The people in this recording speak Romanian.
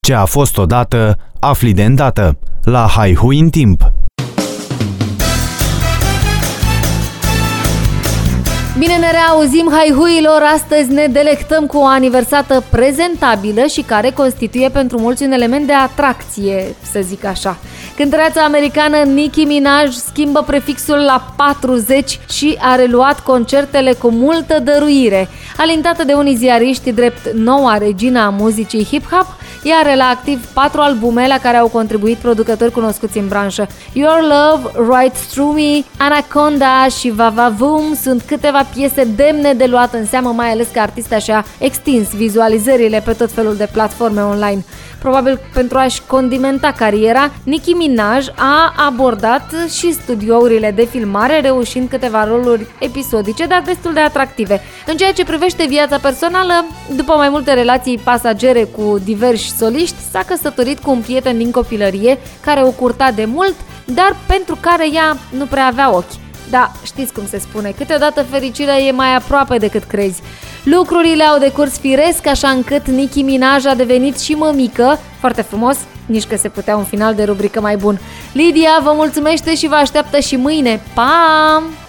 Ce a fost odată, afli de îndată. La Haihui în timp. Bine ne reauzim, haihuilor! Astăzi ne delectăm cu o aniversată prezentabilă și care constituie pentru mulți un element de atracție, să zic așa. Cântăreața americană Nicki Minaj schimbă prefixul la 40 și a reluat concertele cu multă dăruire. Alintată de unii ziariști drept noua regina a muzicii hip-hop, ea are la activ 4 albume la care au contribuit producători cunoscuți în branșă. Your Love, Right Through Me, Anaconda și Va-Va-Voom sunt câteva piese demne de luat în seamă, mai ales că artista și-a extins vizualizările pe tot felul de platforme online. Probabil pentru a-și condimenta cariera, Nicki Minaj a abordat și studiourile de filmare, reușind câteva roluri episodice, dar destul de atractive. În ceea ce privește viața personală, după mai multe relații pasagere cu diversi soliști, s-a căsătorit cu un prieten din copilărie care o curta de mult, dar pentru care ea nu prea avea ochi. Da, știți cum se spune, câteodată fericirea e mai aproape decât crezi. Lucrurile au decurs firesc, așa încât Nicki Minaj a devenit și mămică. Foarte frumos, nici că se putea un final de rubrică mai bun. Lidia vă mulțumește și vă așteaptă și mâine. Pa!